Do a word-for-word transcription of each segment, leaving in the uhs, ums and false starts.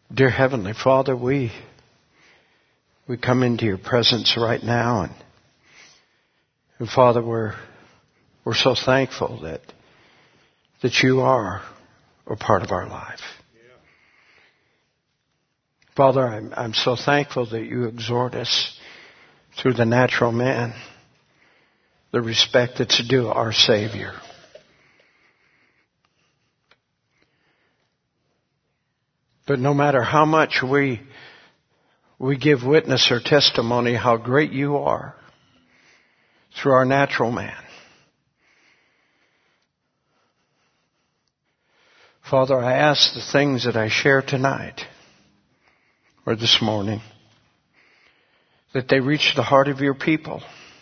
Dear Heavenly Father, we we come into your presence right now, and, and Father, we're we're so thankful that that you are a part of our life. Yeah. Father, I'm I'm so thankful that you exhort us through the natural man, the respect that's due our Savior. But no matter how much we we give witness or testimony how great you are through our natural man, Father, I ask the things that I share tonight or this morning, that they reach the heart of your people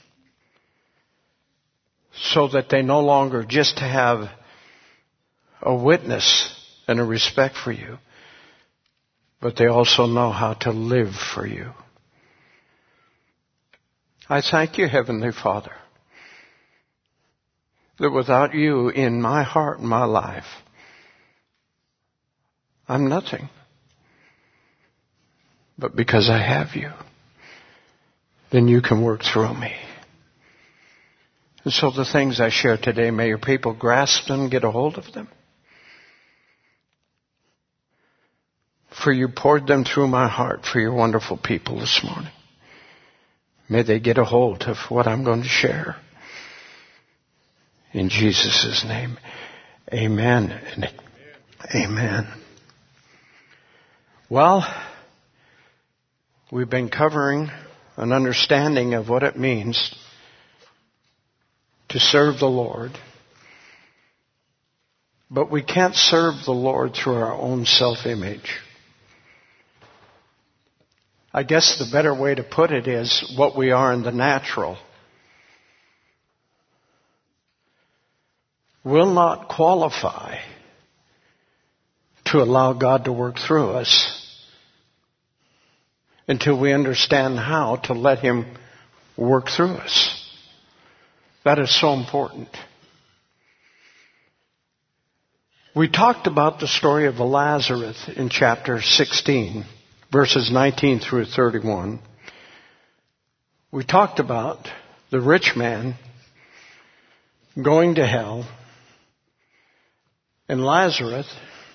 so that they no longer just have a witness and a respect for you, but they also know how to live for you. I thank you, Heavenly Father, that without you in my heart and my life, I'm nothing. But because I have you, then you can work through me. And so the things I share today, may your people grasp them, get a hold of them. For you poured them through my heart for your wonderful people this morning. May they get a hold of what I'm going to share. In Jesus' name, amen and amen. Well, we've been covering an understanding of what it means to serve the Lord. But we can't serve the Lord through our own self-image. I guess the better way to put it is what we are in the natural will not qualify to allow God to work through us until we understand how to let Him work through us. That is so important. We talked about the story of Lazarus in chapter sixteen. Verses nineteen through thirty-one. We talked about the rich man going to hell and Lazarus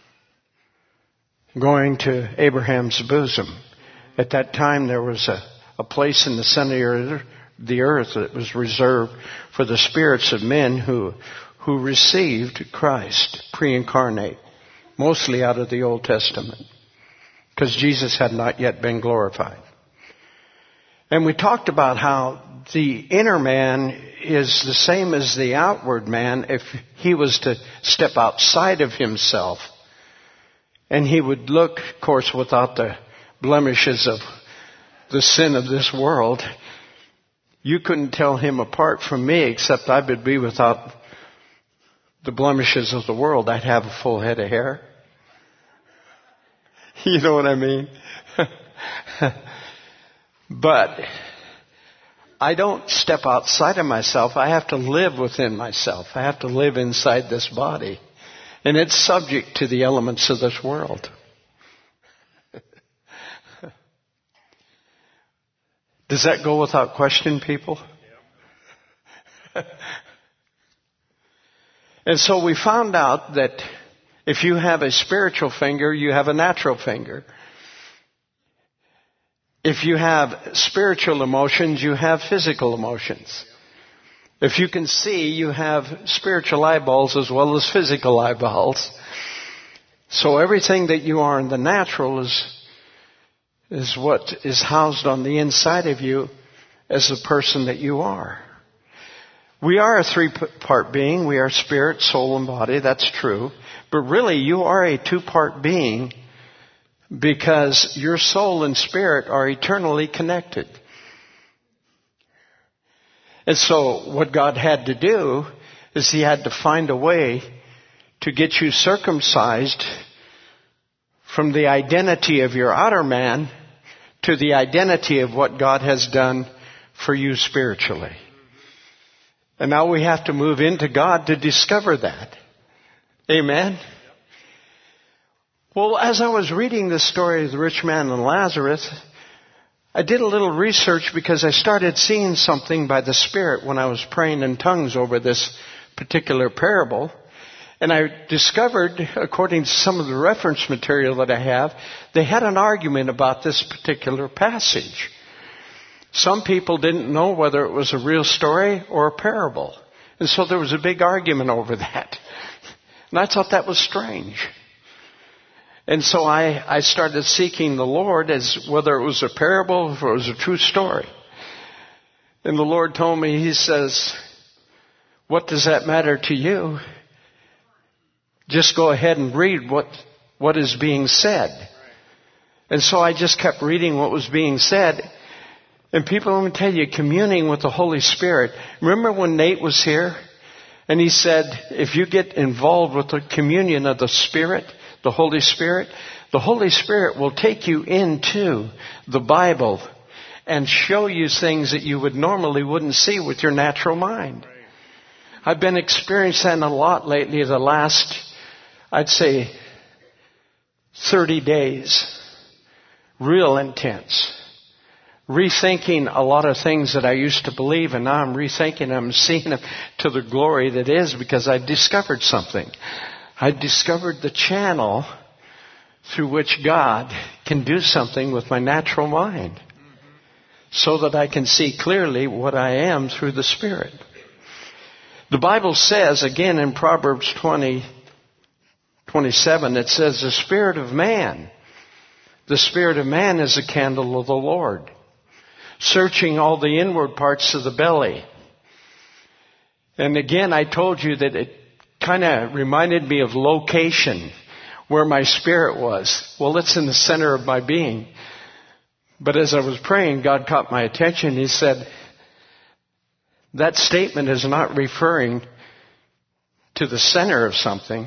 going to Abraham's bosom. At that time there was a, a place in the center of the earth that was reserved for the spirits of men who, who received Christ pre-incarnate, mostly out of the Old Testament, because Jesus had not yet been glorified. And we talked about how the inner man is the same as the outward man if he was to step outside of himself. And he would look, of course, without the blemishes of the sin of this world. You couldn't tell him apart from me, except I would be without the blemishes of the world. I'd have a full head of hair. You know what I mean? But I don't step outside of myself. I have to live within myself. I have to live inside this body. And it's subject to the elements of this world. Does that go without question, people? And so we found out that if you have a spiritual finger, you have a natural finger. If you have spiritual emotions, you have physical emotions. If you can see, you have spiritual eyeballs as well as physical eyeballs. So everything that you are in the natural is, is what is housed on the inside of you as the person that you are. We are a three-part being. We are spirit, soul, and body. That's true. But really, you are a two-part being because your soul and spirit are eternally connected. And so what God had to do is He had to find a way to get you circumcised from the identity of your outer man to the identity of what God has done for you spiritually. And now we have to move into God to discover that. Amen? Well, as I was reading this story of the rich man and Lazarus, I did a little research because I started seeing something by the Spirit when I was praying in tongues over this particular parable. And I discovered, according to some of the reference material that I have, they had an argument about this particular passage. Some people didn't know whether it was a real story or a parable. And so there was a big argument over that. And I thought that was strange. And so I, I started seeking the Lord as whether it was a parable or it was a true story. And the Lord told me, He says, what does that matter to you? Just go ahead and read what, what is being said. And so I just kept reading what was being said. And people, let me tell you, communing with the Holy Spirit. Remember when Nate was here? And he said, if you get involved with the communion of the Spirit, the Holy Spirit, the Holy Spirit will take you into the Bible and show you things that you would normally wouldn't see with your natural mind. I've been experiencing a lot lately, the last, I'd say, thirty days. Real intense. Rethinking a lot of things that I used to believe, and now I'm rethinking them, I'm seeing them to the glory that is, because I discovered something. I discovered the channel through which God can do something with my natural mind, so that I can see clearly what I am through the Spirit. The Bible says, again in Proverbs twenty, twenty-seven, it says, the spirit of man, the spirit of man is a candle of the Lord, searching all the inward parts of the belly. And again, I told you that it kind of reminded me of location, where my spirit was. Well, it's in the center of my being. But as I was praying, God caught my attention. He said, that statement is not referring to the center of something.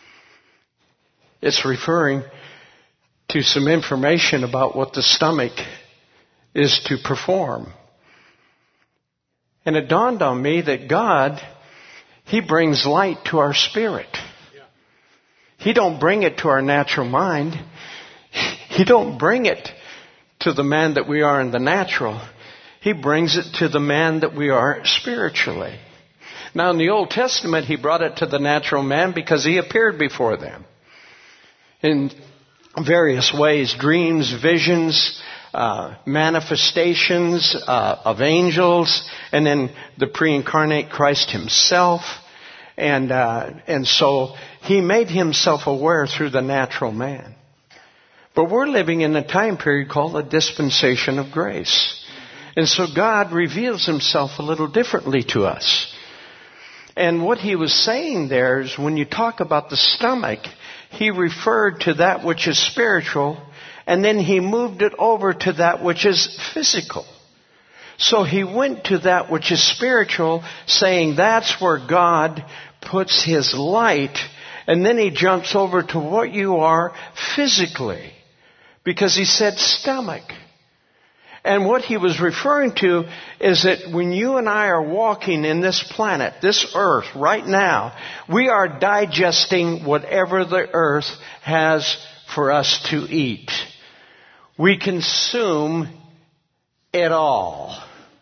It's referring to some information about what the stomach is to perform. And it dawned on me that God, He brings light to our spirit. He don't bring it to our natural mind. He don't bring it to the man that we are in the natural. He brings it to the man that we are spiritually. Now in the Old Testament, He brought it to the natural man because He appeared before them in various ways, dreams, visions, uh, manifestations uh, of angels, and then the pre-incarnate Christ Himself. And uh, and so He made Himself aware through the natural man. But we're living in a time period called the dispensation of grace. And so God reveals Himself a little differently to us. And what He was saying there is when you talk about the stomach, He referred to that which is spiritual, and then He moved it over to that which is physical. So He went to that which is spiritual, saying that's where God puts His light, and then He jumps over to what you are physically, because He said stomach. And what He was referring to is that when you and I are walking in this planet, this earth, right now, we are digesting whatever the earth has for us to eat. We consume it all,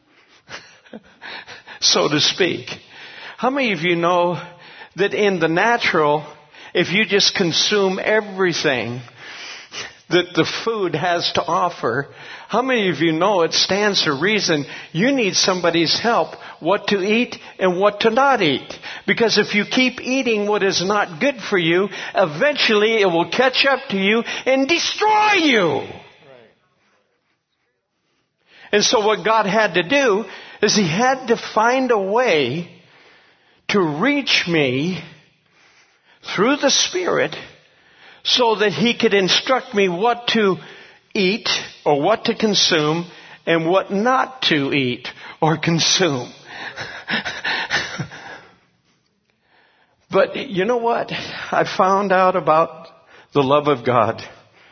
so to speak. How many of you know that in the natural, if you just consume everything that the food has to offer, how many of you know it stands to reason you need somebody's help what to eat and what to not eat? Because if you keep eating what is not good for you, eventually it will catch up to you and destroy you. Right. And so what God had to do is He had to find a way to reach me through the Spirit so that He could instruct me what to eat or what to consume and what not to eat or consume. But you know what? I found out about the love of God.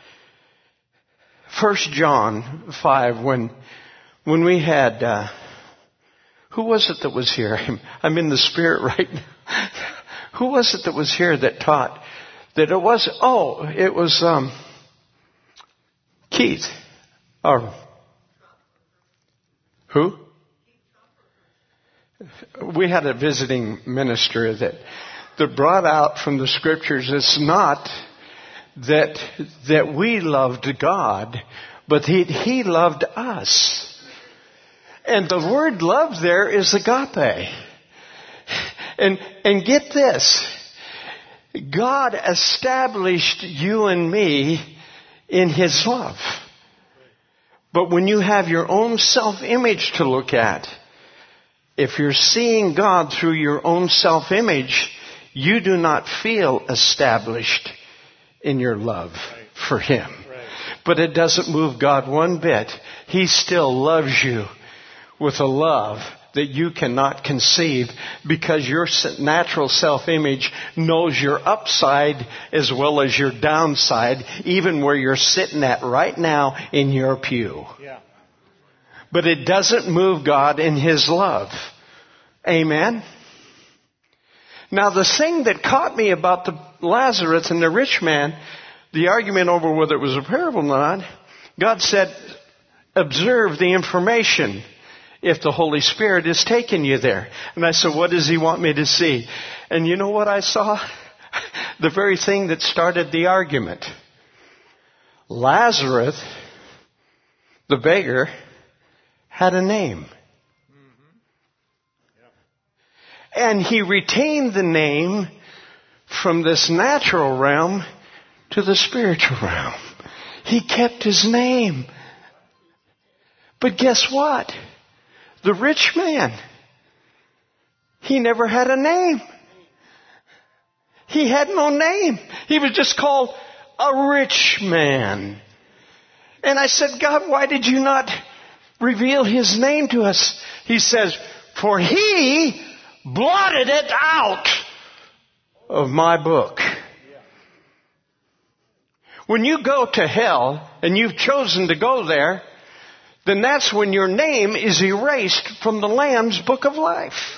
First John five, when when we had, uh, who was it that was here? I'm, I'm in the Spirit right now. Who was it that was here that taught that it was, oh, it was um, Keith. Or who? We had a visiting minister that, that brought out from the scriptures, it's not that that we loved God, but he, he loved us. And the word love there is agape. And, and get this. God established you and me in His love. But when you have your own self-image to look at, if you're seeing God through your own self-image, you do not feel established in your love for Him. But it doesn't move God one bit. He still loves you with a love that you cannot conceive, because your natural self-image knows your upside as well as your downside, even where you're sitting at right now in your pew. Yeah. But it doesn't move God in His love. Amen? Now the thing that caught me about the Lazarus and the rich man, the argument over whether it was a parable or not, God said, observe the information if the Holy Spirit is taking you there. And I said, what does He want me to see? And you know what I saw? The very thing that started the argument. Lazarus, the beggar, had a name. And he retained the name from this natural realm to the spiritual realm. He kept his name. But guess what? The rich man, he never had a name. He had no name. He was just called a rich man. And I said, God, why did you not reveal His name to us? He says, for He blotted it out of my book. When you go to hell and you've chosen to go there, then that's when your name is erased from the Lamb's book of life.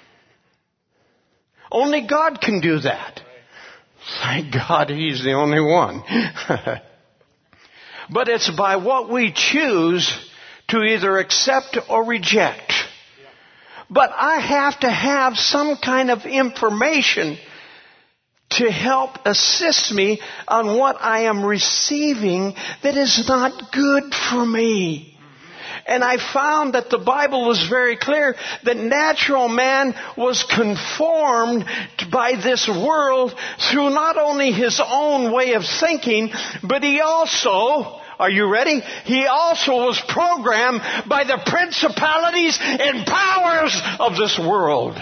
Only God can do that. Thank God He's the only one. But it's by what we choose to either accept or reject. But I have to have some kind of information to help assist me on what I am receiving that is not good for me. And I found that the Bible was very clear that natural man was conformed by this world through not only his own way of thinking, but he also, are you ready? He also was programmed by the principalities and powers of this world.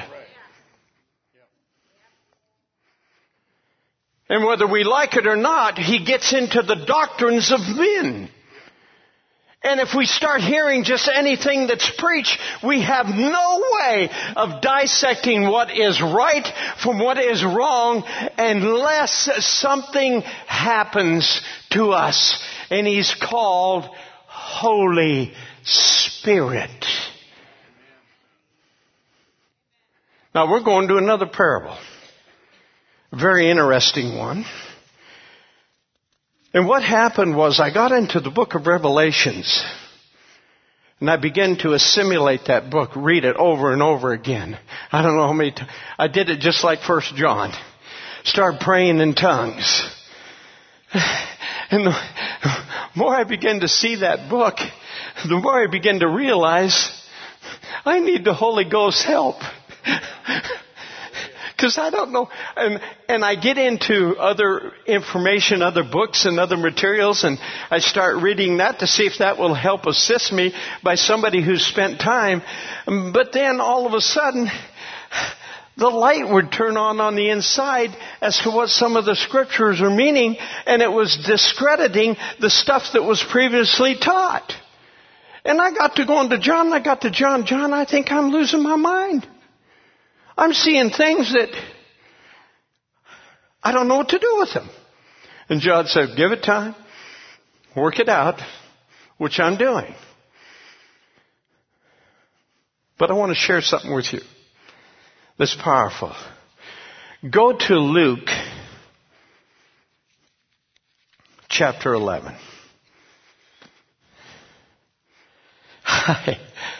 And whether we like it or not, he gets into the doctrines of men. And if we start hearing just anything that's preached, we have no way of dissecting what is right from what is wrong unless something happens to us. And He's called Holy Spirit. Now we're going to another parable. A very interesting one. And what happened was I got into the book of Revelations and I began to assimilate that book, read it over and over again. I don't know how many times. I did it just like First John. Start praying in tongues. And the more I began to see that book, the more I began to realize I need the Holy Ghost's help. Because I don't know, and, and I get into other information, other books and other materials, and I start reading that to see if that will help assist me by somebody who's spent time. But then all of a sudden, the light would turn on on the inside as to what some of the scriptures are meaning, and it was discrediting the stuff that was previously taught. And I got to going to John, I got to John, John, I think I'm losing my mind. I'm seeing things that I don't know what to do with them. And John said, give it time. Work it out, which I'm doing. But I want to share something with you that's powerful. Go to Luke chapter eleven. I,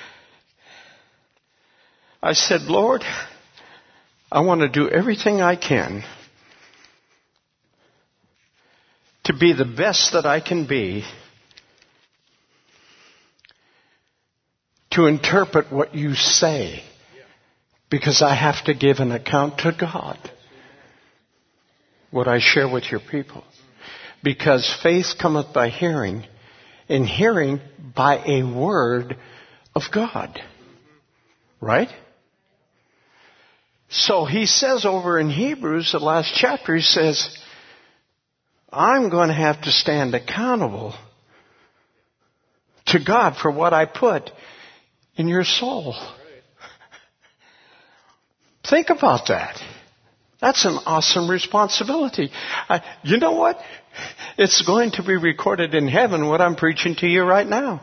I said, Lord, I want to do everything I can to be the best that I can be, to interpret what you say, because I have to give an account to God what I share with your people. Because faith cometh by hearing, and hearing by a word of God. Right? So he says over in Hebrews, the last chapter, he says, I'm going to have to stand accountable to God for what I put in your soul. Think about that. That's an awesome responsibility. Uh, you know what? It's going to be recorded in heaven what I'm preaching to you right now.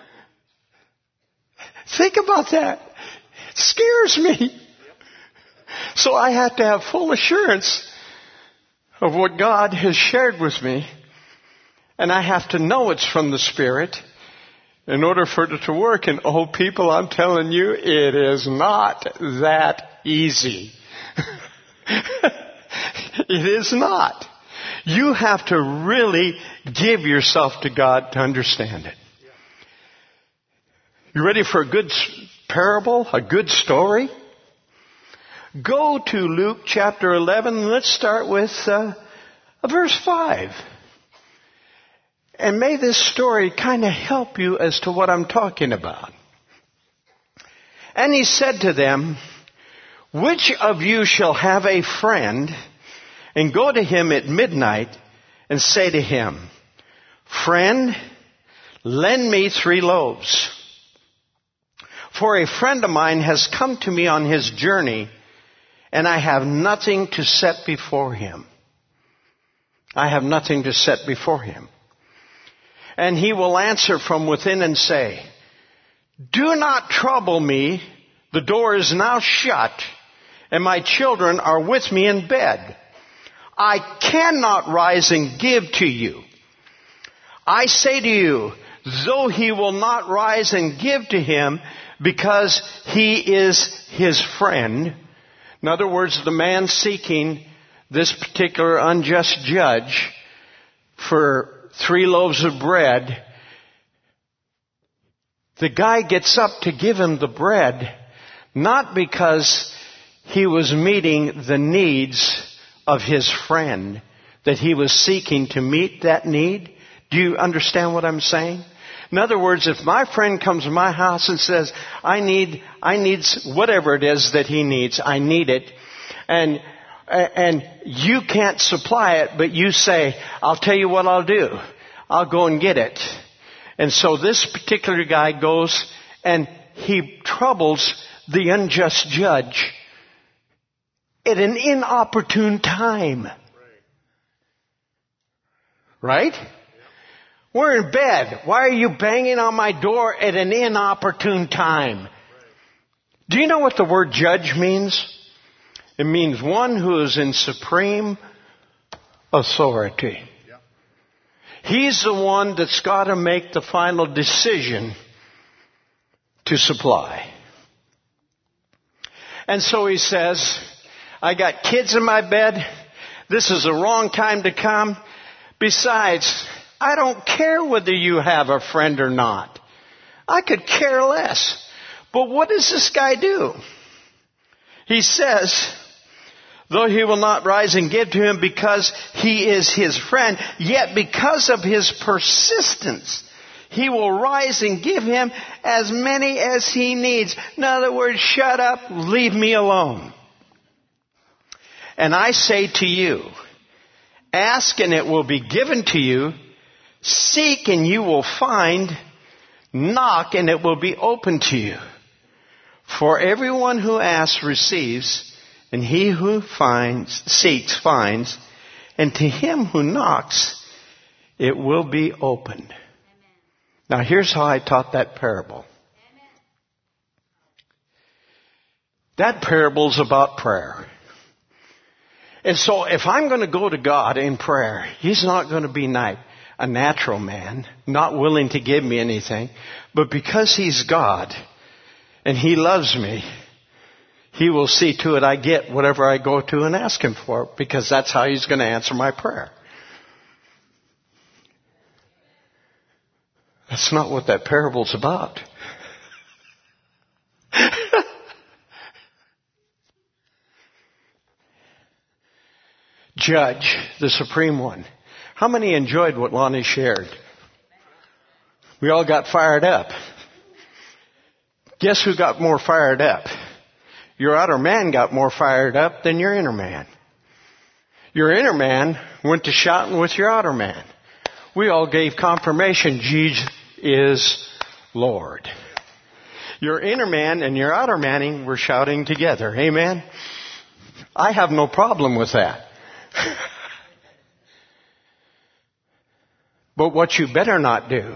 Think about that. It scares me. So I have to have full assurance of what God has shared with me. And I have to know it's from the Spirit in order for it to work. And oh, people, I'm telling you, it is not that easy. It is not. You have to really give yourself to God to understand it. You ready for a good parable, a good story? Go to Luke chapter eleven. Let's start with uh, verse five. And may this story kind of help you as to what I'm talking about. And he said to them, which of you shall have a friend and go to him at midnight and say to him, friend, lend me three loaves. For a friend of mine has come to me on his journey, and I have nothing to set before him. I have nothing to set before him. And he will answer from within and say, do not trouble me. The door is now shut, and my children are with me in bed. I cannot rise and give to you. I say to you, though he will not rise and give to him because he is his friend. In other words, the man seeking this particular unjust judge for three loaves of bread, the guy gets up to give him the bread, not because he was meeting the needs of his friend, that he was seeking to meet that need. Do you understand what I'm saying? In other words, if my friend comes to my house and says, I need, I need whatever it is that he needs, I need it, and, and you can't supply it, but you say, I'll tell you what I'll do. I'll go and get it. And so this particular guy goes and he troubles the unjust judge at an inopportune time. Right? We're in bed. Why are you banging on my door at an inopportune time? Do you know what the word judge means? It means one who is in supreme authority. He's the one that's got to make the final decision to supply. And so he says, I got kids in my bed. This is the wrong time to come. Besides, I don't care whether you have a friend or not. I could care less. But what does this guy do? He says, though he will not rise and give to him because he is his friend, yet because of his persistence, he will rise and give him as many as he needs. In other words, shut up, leave me alone. And I say to you, ask and it will be given to you. Seek and you will find. Knock and it will be open to you. For everyone who asks receives, and he who finds, seeks finds, and to him who knocks it will be opened. Amen. Now here's how I taught that parable. Amen. That parable's about prayer. And so if I'm going to go to God in prayer, He's not going to be nice. a natural man, not willing to give me anything, but because He's God and He loves me, He will see to it I get whatever I go to and ask Him for, because that's how He's going to answer my prayer. That's not what that parable's about. Judge, the Supreme One. How many enjoyed what Lonnie shared? We all got fired up. Guess who got more fired up? Your outer man got more fired up than your inner man. Your inner man went to shouting with your outer man. We all gave confirmation, Jesus is Lord. Your inner man and your outer man were shouting together. Amen? I have no problem with that. But what you better not do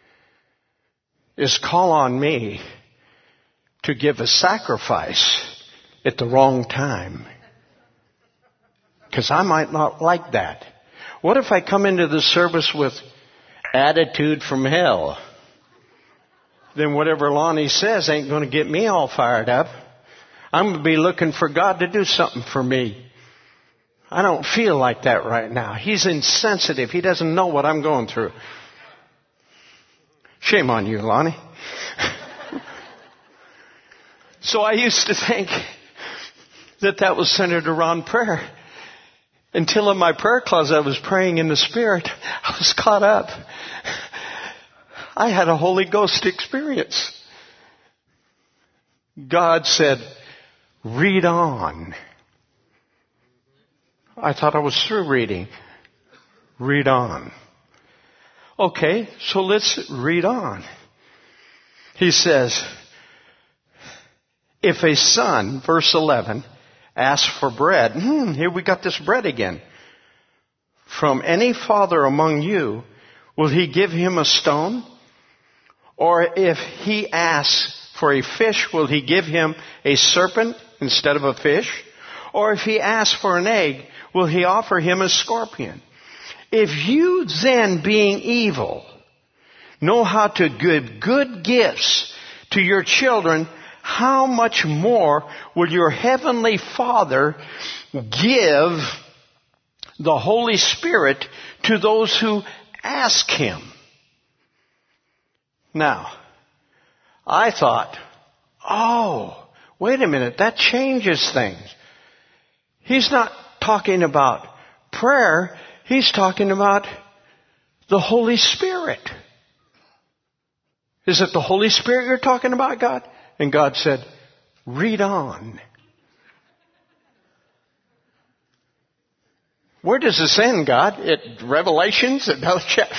is call on me to give a sacrifice at the wrong time. Because I might not like that. What if I come into the service with attitude from hell? Then whatever Lonnie says ain't going to get me all fired up. I'm going to be looking for God to do something for me. I don't feel like that right now. He's insensitive. He doesn't know what I'm going through. Shame on you, Lonnie. So I used to think that that was centered around prayer. Until in my prayer closet I was praying in the Spirit. I was caught up. I had a Holy Ghost experience. God said, read on. I thought I was through reading. Read on. Okay, so let's read on. He says, if a son, verse eleven, asks for bread, hmm, here we got this bread again. From any father among you, will he give him a stone? Or if he asks for a fish, will he give him a serpent instead of a fish? Or if he asks for an egg, will he offer him a scorpion? If you then, being evil, know how to give good gifts to your children, how much more will your heavenly Father give the Holy Spirit to those who ask Him? Now, I thought, oh, wait a minute, that changes things. He's not talking about prayer. He's talking about the Holy Spirit. Is it the Holy Spirit you're talking about, God? And God said, read on. Where does this end, God? At Revelations? Another chapter?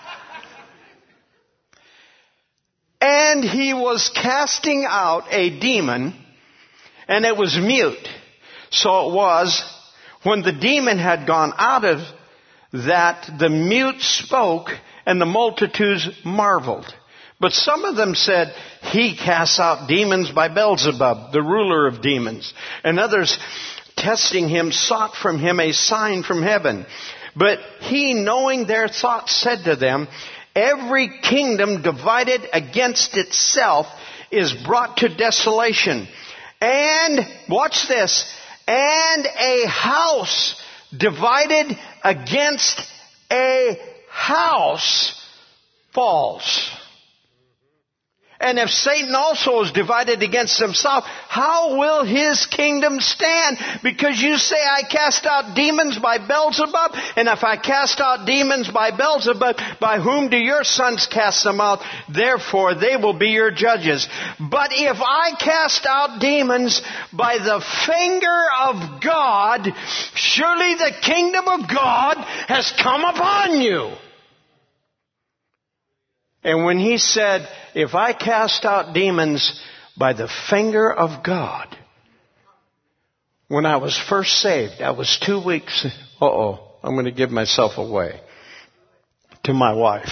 And he was casting out a demon, and it was mute. So it was, when the demon had gone out of that, the mute spoke, and the multitudes marveled. But some of them said, he casts out demons by Beelzebub, the ruler of demons. And others, testing him, sought from him a sign from heaven. But he, knowing their thoughts, said to them, every kingdom divided against itself is brought to desolation. And, watch this, and a house divided against a house falls. And if Satan also is divided against himself, how will his kingdom stand? Because you say, I cast out demons by Beelzebub. And if I cast out demons by Beelzebub, by whom do your sons cast them out? Therefore, they will be your judges. But if I cast out demons by the finger of God, surely the kingdom of God has come upon you. And when he said, if I cast out demons by the finger of God, when I was first saved, I was two weeks, uh-oh, I'm going to give myself away to my wife.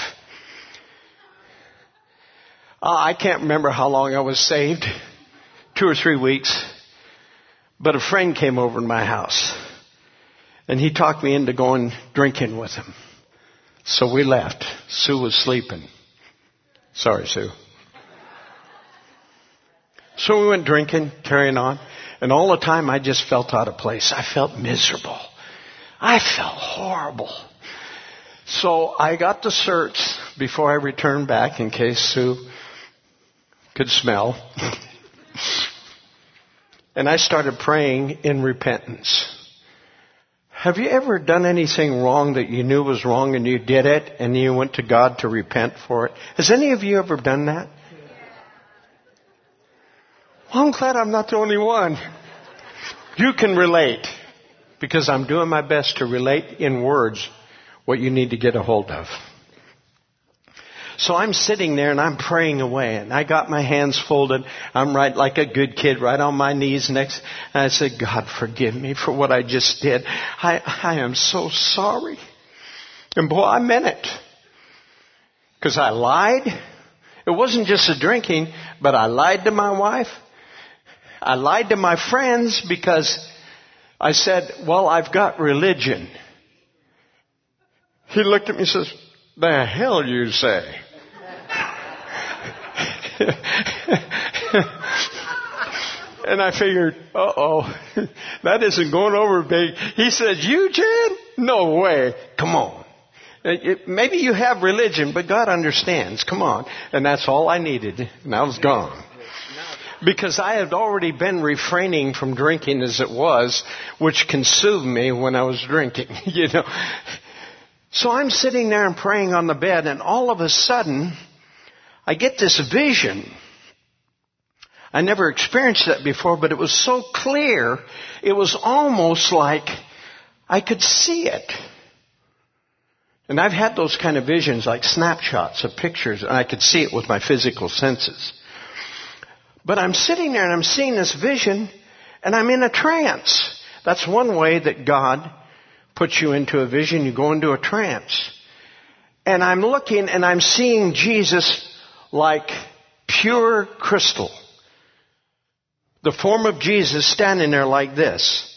Uh, I can't remember how long I was saved, two or three weeks, but a friend came over to my house, and he talked me into going drinking with him. So we left. Sue was sleeping. Sorry, Sue. So we went drinking, carrying on. And all the time I just felt out of place. I felt miserable. I felt horrible. So I got the certs before I returned back in case Sue could smell. And I started praying in repentance. Have you ever done anything wrong that you knew was wrong and you did it and you went to God to repent for it? Has any of you ever done that? Well, I'm glad I'm not the only one. You can relate because I'm doing my best to relate in words what you need to get a hold of. So I'm sitting there and I'm praying away and I got my hands folded. I'm right like a good kid, right on my knees next. And I said, God, forgive me for what I just did. I, I am so sorry. And boy, I meant it. Because I lied. It wasn't just the drinking, but I lied to my wife. I lied to my friends because I said, well, I've got religion. He looked at me and says, the hell you say? And I figured, uh-oh, that isn't going over big. He said, you, Jan? No way. Come on. It, maybe you have religion, but God understands. Come on. And that's all I needed. And I was gone. Because I had already been refraining from drinking as it was, which consumed me when I was drinking, you know. So I'm sitting there and praying on the bed, and all of a sudden, I get this vision. I never experienced that before, but it was so clear, it was almost like I could see it. And I've had those kind of visions, like snapshots of pictures, and I could see it with my physical senses. But I'm sitting there and I'm seeing this vision and I'm in a trance. That's one way that God puts you into a vision. You go into a trance. And I'm looking and I'm seeing Jesus like pure crystal. The form of Jesus standing there like this.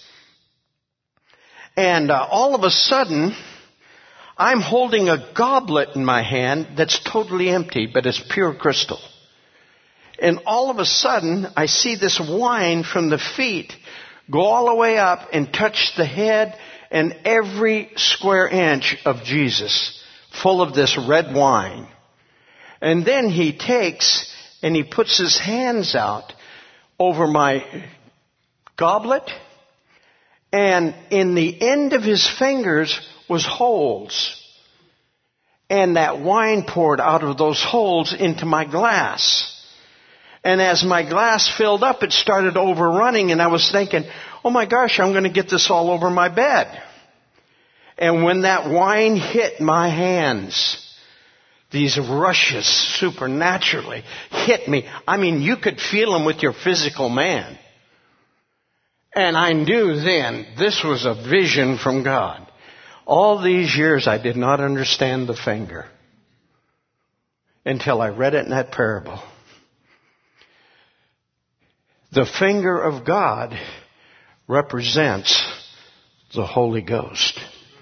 And uh, all of a sudden, I'm holding a goblet in my hand that's totally empty, but it's pure crystal. And all of a sudden, I see this wine from the feet go all the way up and touch the head and every square inch of Jesus, full of this red wine. And then he takes and he puts his hands out over my goblet. And in the end of his fingers was holes. And that wine poured out of those holes into my glass. And as my glass filled up, it started overrunning, and I was thinking, oh my gosh, I'm going to get this all over my bed. And when that wine hit my hands, these rushes supernaturally hit me. I mean, you could feel them with your physical man. And I knew then this was a vision from God. All these years I did not understand the finger until I read it in that parable. The finger of God represents the Holy Ghost.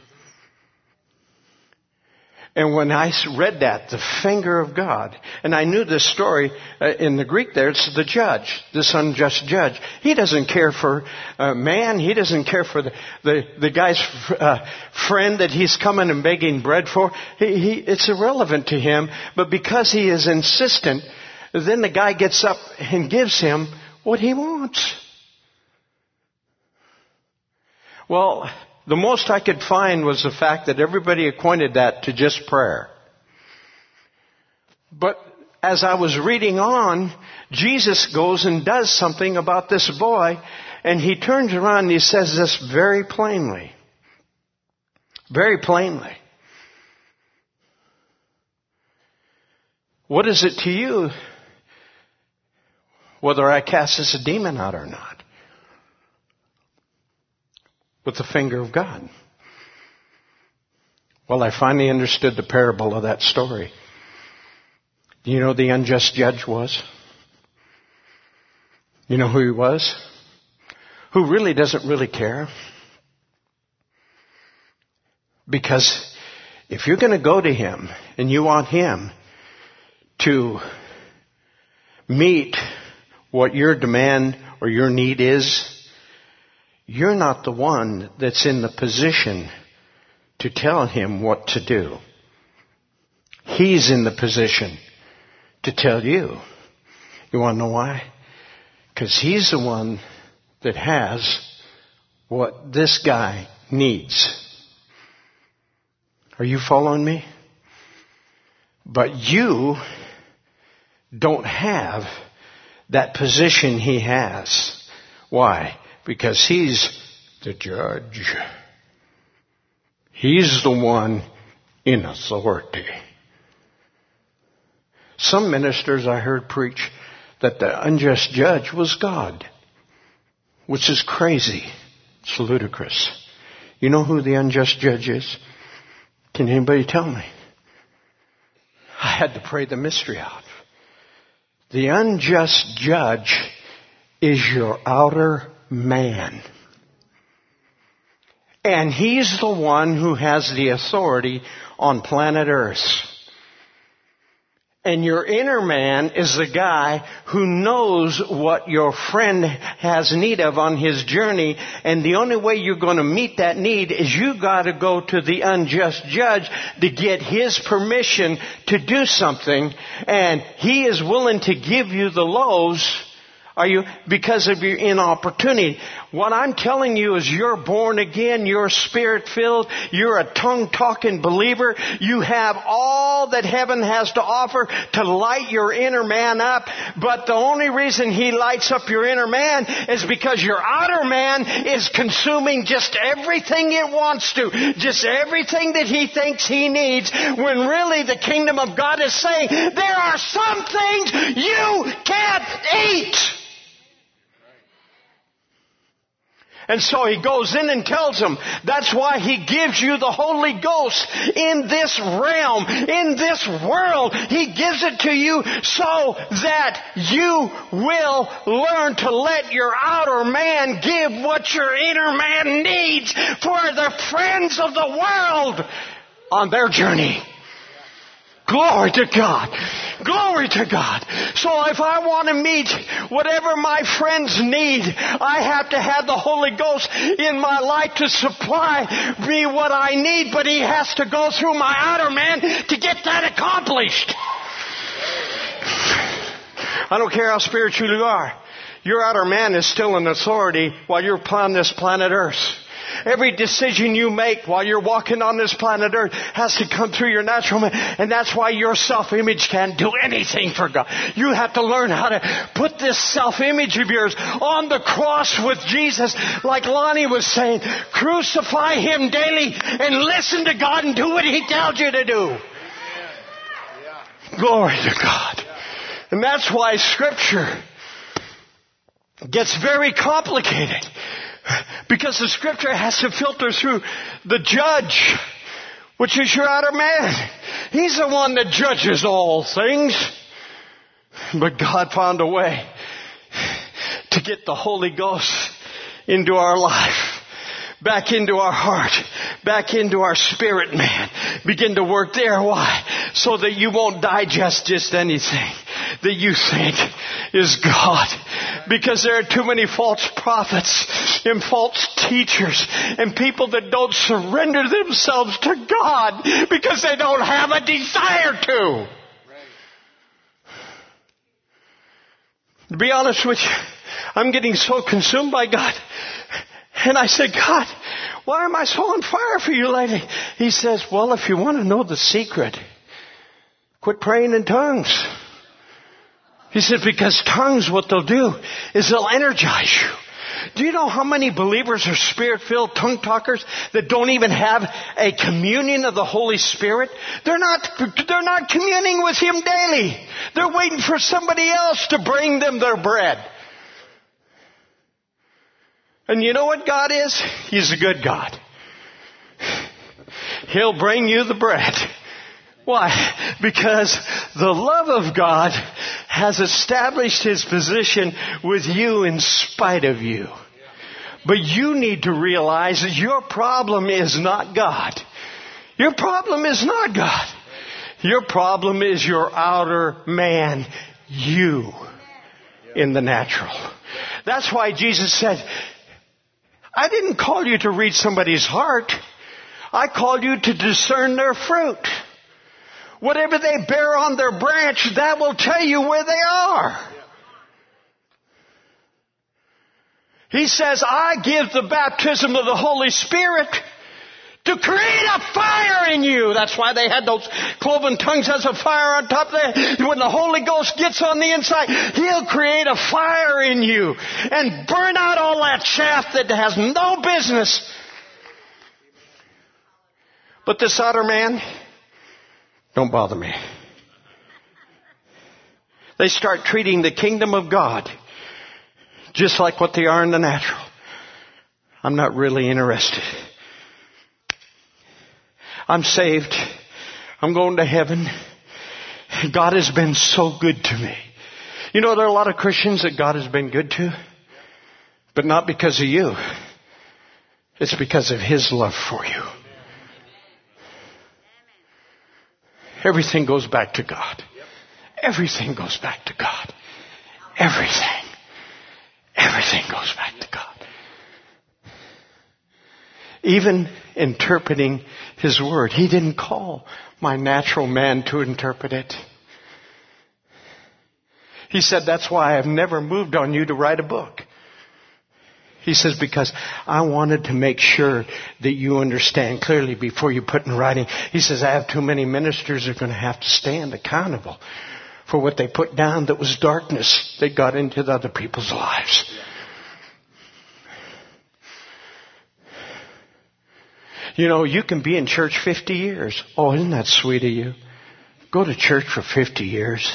And when I read that, the finger of God, and I knew this story uh, in the Greek there, it's the judge, this unjust judge. He doesn't care for uh, man. He doesn't care for the, the, the guy's uh, friend that he's coming and begging bread for. He, he, it's irrelevant to him. But because he is insistent, then the guy gets up and gives him what he wants. Well, the most I could find was the fact that everybody equated that to just prayer. But as I was reading on, Jesus goes and does something about this boy, and he turns around and he says this very plainly. Very plainly. What is it to you whether I cast this demon out or not? With the finger of God. Well, I finally understood the parable of that story. Do you know who the unjust judge was? You know who he was? Who really doesn't really care. Because If you're going to go to Him and you want Him to meet what your demand or your need is, you're not the one that's in the position to tell Him what to do. He's in the position to tell you. You want to know why? Because He's the one that has what this guy needs. Are you following me? But you don't have that position He has. Why? Because He's the judge. He's the one in authority. Some ministers I heard preach that the unjust judge was God, which is crazy. It's ludicrous. You know who the unjust judge is? Can anybody tell me? I had to pray the mystery out. The unjust judge is your outer man. And he's the one who has the authority on planet Earth. And your inner man is the guy who knows what your friend has need of on his journey. And the only way you're going to meet that need is you got to go to the unjust judge to get his permission to do something. And he is willing to give you the loaves. Are you? Because of your inopportunity. What I'm telling you is you're born again, you're Spirit-filled, you're a tongue-talking believer. You have all that heaven has to offer to light your inner man up. But the only reason He lights up your inner man is because your outer man is consuming just everything it wants to. Just everything that he thinks he needs. When really the kingdom of God is saying, there are some things you can't eat. And so He goes in and tells them. That's why He gives you the Holy Ghost in this realm, in this world. He gives it to you so that you will learn to let your outer man give what your inner man needs for the friends of the world on their journey. Glory to God. Glory to God. So if I want to meet whatever my friends need, I have to have the Holy Ghost in my life to supply me what I need. But He has to go through my outer man to get that accomplished. I don't care how spiritual you are. Your outer man is still in authority while you're upon this planet Earth. Every decision you make while you're walking on this planet Earth has to come through your natural man. And that's why your self-image can't do anything for God. You have to learn how to put this self-image of yours on the cross with Jesus. Like Lonnie was saying, crucify Him daily and listen to God and do what He tells you to do. Glory to God. And that's why Scripture gets very complicated. Because the Scripture has to filter through the judge, which is your outer man. He's the one that judges all things. But God found a way to get the Holy Ghost into our life, back into our heart, back into our spirit man. Begin to work there. Why? So that you won't digest just anything that you think is God. Because there are too many false prophets and false teachers and people that don't surrender themselves to God because they don't have a desire to. To be honest with you, I'm getting so consumed by God. And I said, God, why am I so on fire for you lately? He says, well, if you want to know the secret, quit praying in tongues. He said, because tongues, what they'll do is they'll energize you. Do you know how many believers are Spirit-filled tongue talkers that don't even have a communion of the Holy Spirit? They're not, they're not communing with Him daily. They're waiting for somebody else to bring them their bread. And you know what God is? He's a good God. He'll bring you the bread. Why? Because the love of God has established His position with you in spite of you. But you need to realize that your problem is not God. Your problem is not God. Your problem is your outer man, you, in the natural. That's why Jesus said, I didn't call you to read somebody's heart. I called you to discern their fruit. Whatever they bear on their branch, that will tell you where they are. He says, I give the baptism of the Holy Spirit to create a fire in you. That's why they had those cloven tongues as a fire on top there. When the Holy Ghost gets on the inside, He'll create a fire in you and burn out all that chaff that has no business. But this outer man, don't bother me. They start treating the kingdom of God just like what they are in the natural. I'm not really interested. I'm saved. I'm going to heaven. God has been so good to me. You know, there are a lot of Christians that God has been good to, but not because of you. It's because of His love for you. Everything goes back to God. Everything goes back to God. Everything. Everything goes back to God. Even interpreting His Word. He didn't call my natural man to interpret it. He said, that's why I've never moved on you to write a book. He says, because I wanted to make sure that you understand clearly before you put in writing. He says, I have too many ministers who are going to have to stand accountable for what they put down that was darkness that got into the other people's lives. You know, you can be in church fifty years. Oh, isn't that sweet of you? Go to church for fifty years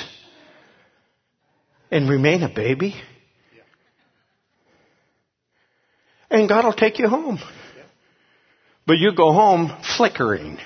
and remain a baby. And God will take you home. But you go home flickering.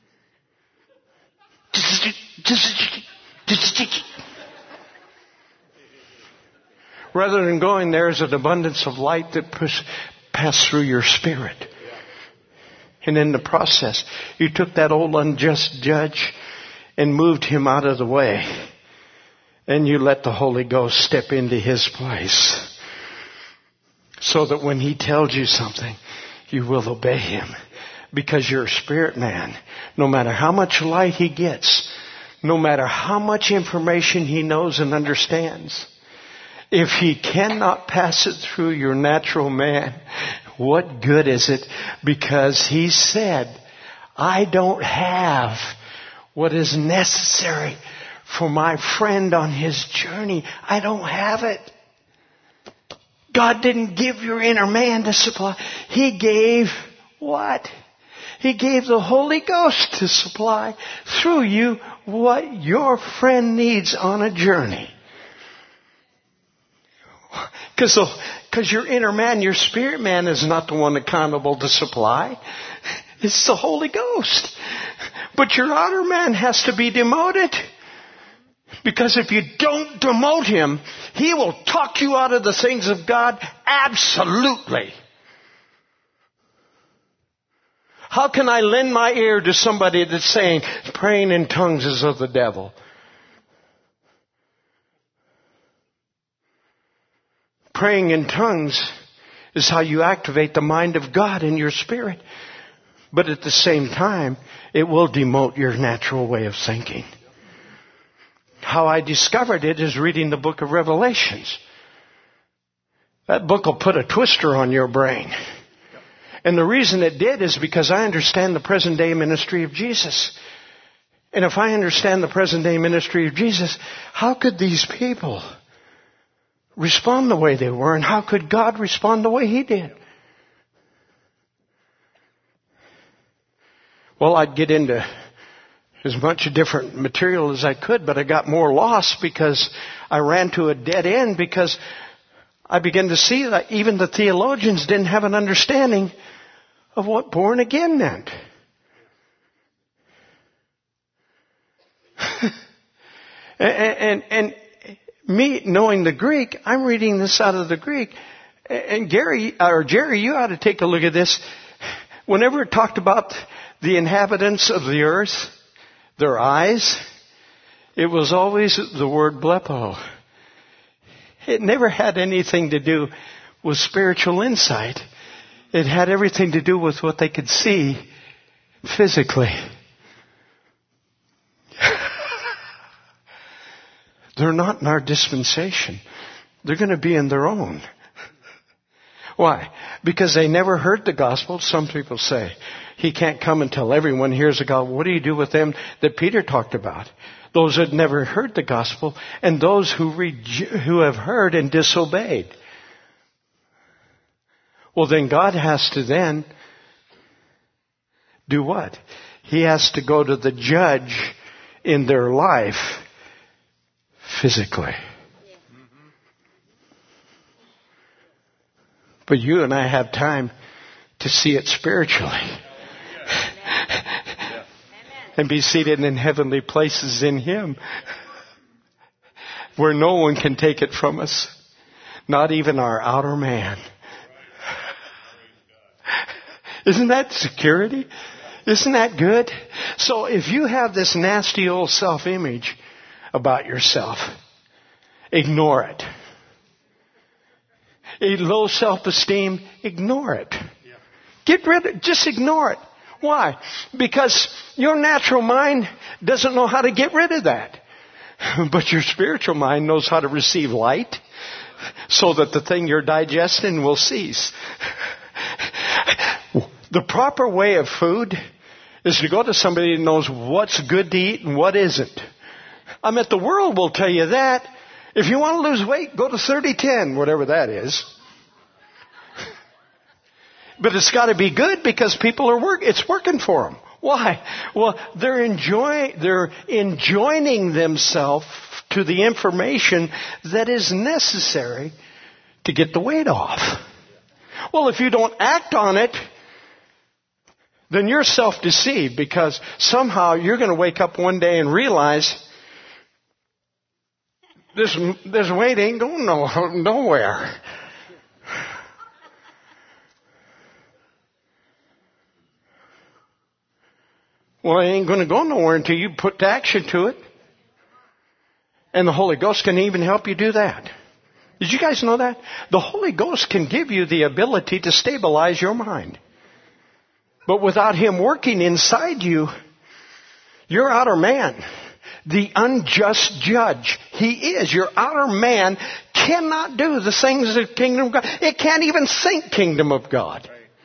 Rather than going there is an abundance of light that passes through your spirit. And in the process, you took that old unjust judge and moved him out of the way. And you let the Holy Ghost step into his place. So that when He tells you something, you will obey Him. Because you're a spirit man. No matter how much light he gets, no matter how much information he knows and understands, if he cannot pass it through your natural man, what good is it? Because He said, I don't have what is necessary for my friend on his journey. I don't have it. God didn't give your inner man to supply. He gave what? He gave the Holy Ghost to supply through you what your friend needs on a journey. Because because your inner man, your spirit man is not the one accountable to supply. It's the Holy Ghost. But your outer man has to be demoted. Because if you don't demote him, he will talk you out of the things of God absolutely. How can I lend my ear to somebody that's saying praying in tongues is of the devil? Praying in tongues is how you activate the mind of God in your spirit. But at the same time, it will demote your natural way of thinking. How I discovered it is reading the book of Revelations. That book will put a twister on your brain. And the reason it did is because I understand the present day ministry of Jesus. And if I understand the present day ministry of Jesus, how could these people respond the way they were? And how could God respond the way He did? Well, I'd get into as much different material as I could, but I got more lost because I ran to a dead end because I began to see that even the theologians didn't have an understanding of what born again meant. and, and, and me knowing the Greek, I'm reading this out of the Greek. And Gary, or Jerry, you ought to take a look at this. Whenever it talked about the inhabitants of the earth, their eyes, it was always the word blepo. It never had anything to do with spiritual insight. It had everything to do with what they could see physically. They're not in our dispensation. They're going to be in their own. Why? Because they never heard the gospel. Some people say, he can't come until everyone hears the gospel. What do you do with them that Peter talked about? Those that never heard the gospel and those who reju- who have heard and disobeyed. Well, then God has to then do what? He has to go to the judge in their life physically. But you and I have time to see it spiritually. And be seated in heavenly places in Him. Where no one can take it from us. Not even our outer man. Isn't that security? Isn't that good? So if you have this nasty old self-image about yourself, ignore it. A low self-esteem, ignore it. Get rid of it. Just ignore it. Why? Because your natural mind doesn't know how to get rid of that. But your spiritual mind knows how to receive light so that the thing you're digesting will cease. The proper way of food is to go to somebody who knows what's good to eat and what isn't. I mean, the world will tell you that. If you want to lose weight, go to thirty ten, whatever that is. But it's got to be good because people are work. It's working for them. Why? Well, they're enjoy. They're enjoining themselves to the information that is necessary to get the weight off. Well, if you don't act on it, then you're self-deceived because somehow you're going to wake up one day and realize this this weight ain't going no, nowhere. Well, it ain't going to go nowhere until you put action to it. And the Holy Ghost can even help you do that. Did you guys know that? The Holy Ghost can give you the ability to stabilize your mind. But without Him working inside you, your outer man, the unjust judge, he is. Your outer man cannot do the things of the kingdom of God. It can't even think kingdom of God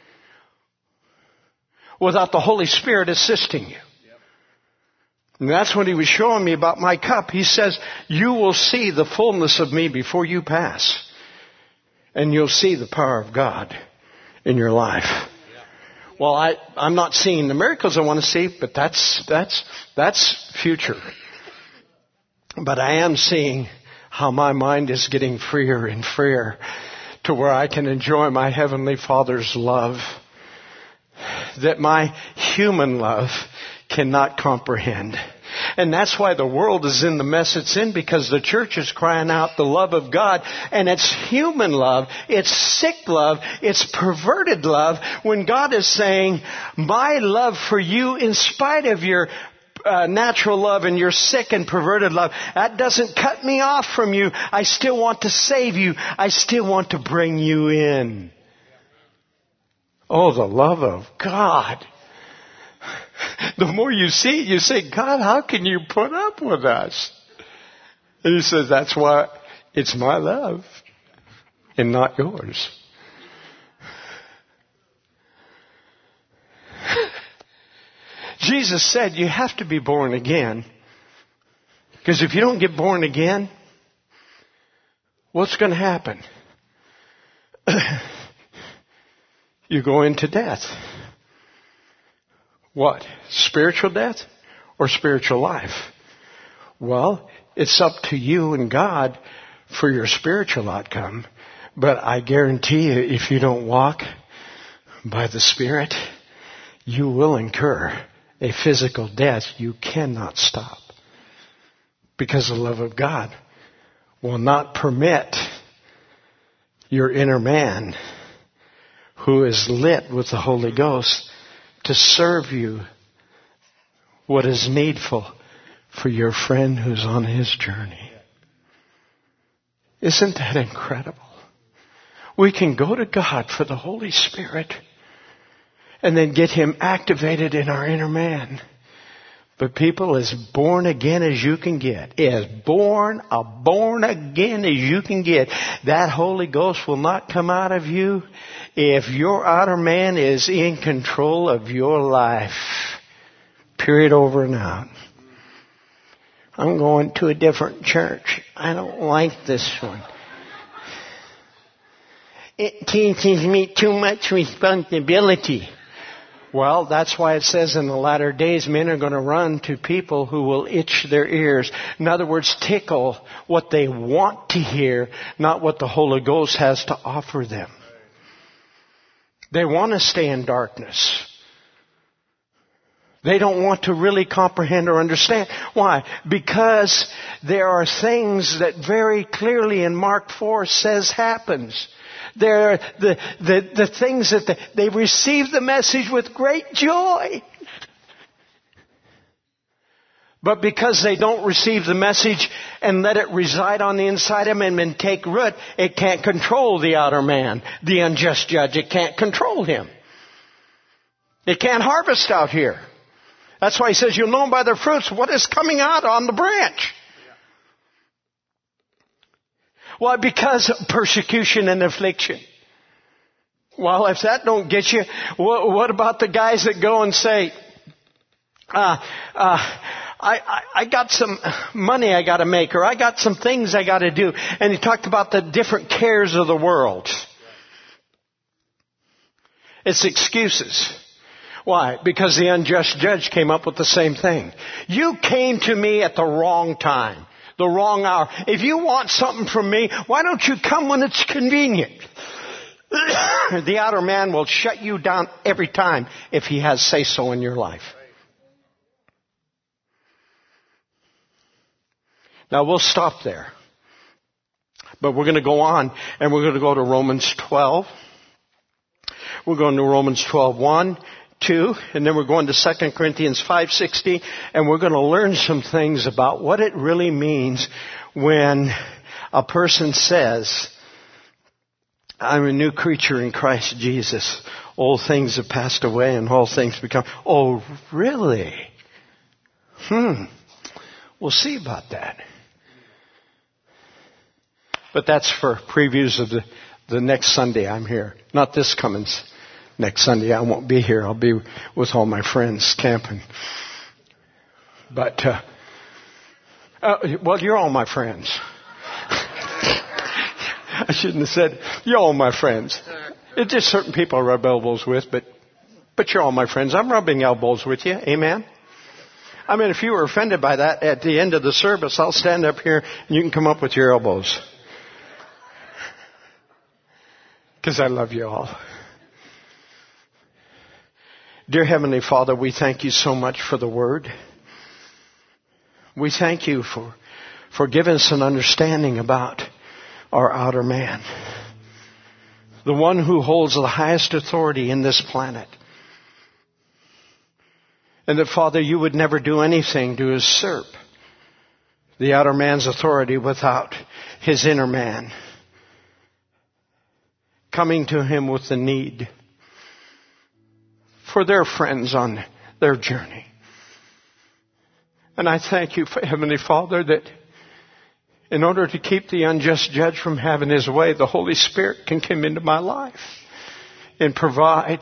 without the Holy Spirit assisting you. And that's what He was showing me about my cup. He says, you will see the fullness of me before you pass. And you'll see the power of God in your life. Well, I, I'm not seeing the miracles I want to see, but that's, that's, that's future. But I am seeing how my mind is getting freer and freer to where I can enjoy my Heavenly Father's love that my human love cannot comprehend. And that's why the world is in the mess it's in, because the church is crying out the love of God, and it's human love, it's sick love, it's perverted love, when God is saying, my love for you, in spite of your uh, natural love and your sick and perverted love, that doesn't cut me off from you. I still want to save you. I still want to bring you in. Oh, the love of God. The more you see it, you say, God, how can you put up with us? And He says, that's why it's my love and not yours. Jesus said you have to be born again. Because if you don't get born again, what's going to happen? You go into death. What? Spiritual death or spiritual life? Well, it's up to you and God for your spiritual outcome. But I guarantee you, if you don't walk by the Spirit, you will incur a physical death you cannot stop. Because the love of God will not permit your inner man, who is lit with the Holy Ghost to serve you what is needful for your friend who's on his journey. Isn't that incredible? We can go to God for the Holy Spirit and then get Him activated in our inner man. But people, as born again as you can get, as born, a born again as you can get, that Holy Ghost will not come out of you if your outer man is in control of your life. Period, over and out. I'm going to a different church. I don't like this one. It teaches me too much responsibility. Well, that's why it says in the latter days men are going to run to people who will itch their ears. In other words, tickle what they want to hear, not what the Holy Ghost has to offer them. They want to stay in darkness. They don't want to really comprehend or understand. Why? Because there are things that very clearly in Mark four says happens. There are the, the, the things that they, they receive the message with great joy. But because they don't receive the message and let it reside on the inside of them and take root, it can't control the outer man, the unjust judge. It can't control him. It can't harvest out here. That's why he says, you'll know by their fruits what is coming out on the branch. Why? Because of persecution and affliction. Well, if that don't get you, what, what about the guys that go and say, uh, uh, I, I, I got some money I got to make, or I got some things I got to do. And he talked about the different cares of the world. It's excuses. Why? Because the unjust judge came up with the same thing. You came to me at the wrong time, the wrong hour. If you want something from me, why don't you come when it's convenient? The outer man will shut you down every time if he has say-so in your life. Now we'll stop there. But we're going to go on and we're going to go to Romans twelve. We're going to Romans twelve, one, two, and then we're going to Second Corinthians five sixteen, and we're going to learn some things about what it really means when a person says, I'm a new creature in Christ Jesus. Old things have passed away and all things become... Oh, really? Hmm. We'll see about that. But that's for previews of the, the next Sunday I'm here. Not this coming next Sunday. I won't be here. I'll be with all my friends camping. But, uh, uh, well, you're all my friends. I shouldn't have said, you're all my friends. It's just certain people I rub elbows with, but, but you're all my friends. I'm rubbing elbows with you. Amen? I mean, if you were offended by that, at the end of the service, I'll stand up here and you can come up with your elbows. Because I love you all. Dear Heavenly Father, we thank you so much for the Word. We thank you for, for giving us an understanding about our outer man. The one who holds the highest authority in this planet. And that, Father, you would never do anything to usurp the outer man's authority without his inner man coming to him with the need for their friends on their journey. And I thank you, Heavenly Father, that in order to keep the unjust judge from having his way, the Holy Spirit can come into my life and provide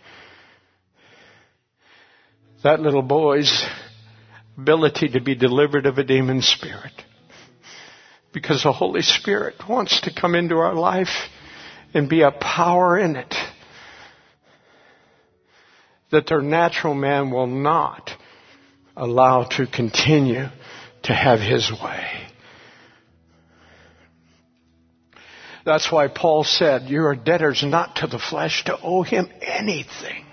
that little boy's ability to be delivered of a demon spirit. Because the Holy Spirit wants to come into our life and be a power in it that their natural man will not allow to continue to have his way. That's why Paul said, you are debtors not to the flesh to owe him anything.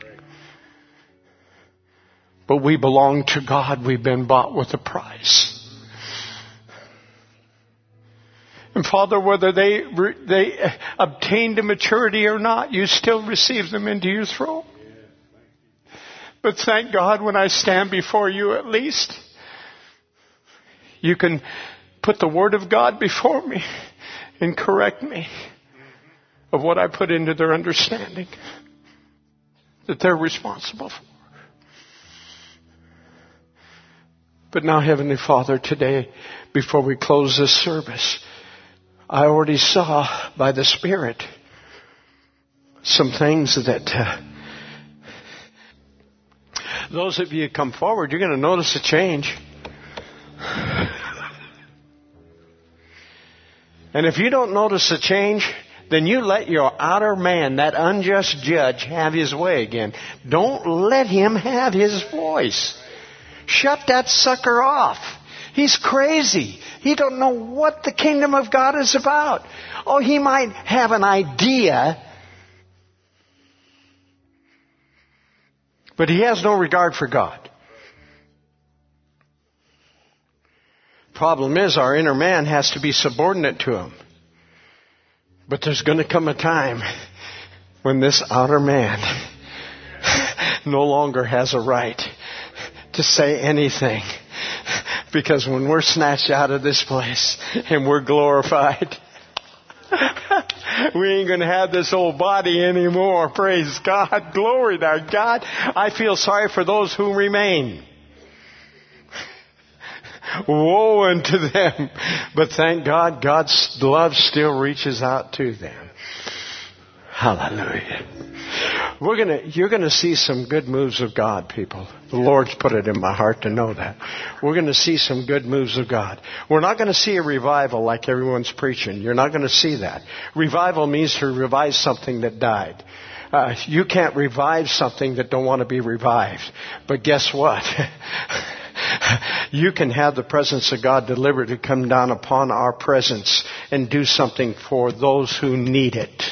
But we belong to God. We've been bought with a price. And Father, whether they they obtained to maturity or not, you still receive them into your throne. But thank God when I stand before you, at least you can put the Word of God before me and correct me of what I put into their understanding that they're responsible for. But now, Heavenly Father, today, before we close this service, I already saw by the Spirit some things that uh, those of you who come forward, you're going to notice a change. And if you don't notice a change, then you let your outer man, that unjust judge, have his way again. Don't let him have his voice. Shut that sucker off. He's crazy. He don't know what the kingdom of God is about. Oh, he might have an idea, but he has no regard for God. Problem is, our inner man has to be subordinate to him. But there's going to come a time when this outer man no longer has a right to say anything. Because when we're snatched out of this place and we're glorified, we ain't going to have this old body anymore. Praise God. Glory to God. I feel sorry for those who remain. Woe unto them. But thank God, God's love still reaches out to them. Hallelujah. We're gonna, you're going to see some good moves of God, people. The Lord's put it in my heart to know that. We're going to see some good moves of God. We're not going to see a revival like everyone's preaching. You're not going to see that. Revival means to revive something that died. Uh, you can't revive something that don't want to be revived. But guess what? You can have the presence of God deliberately come down upon our presence and do something for those who need it.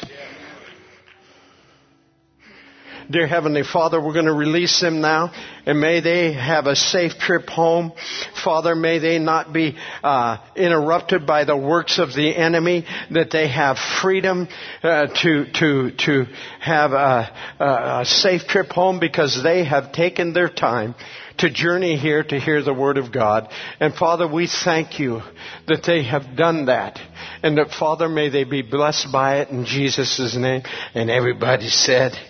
Dear Heavenly Father, we're going to release them now, and may they have a safe trip home. Father, may they not be uh, interrupted by the works of the enemy, that they have freedom uh, to to to have a, a safe trip home because they have taken their time to journey here to hear the Word of God. And Father, we thank you that they have done that. And that, Father, may they be blessed by it in Jesus' name. And everybody said...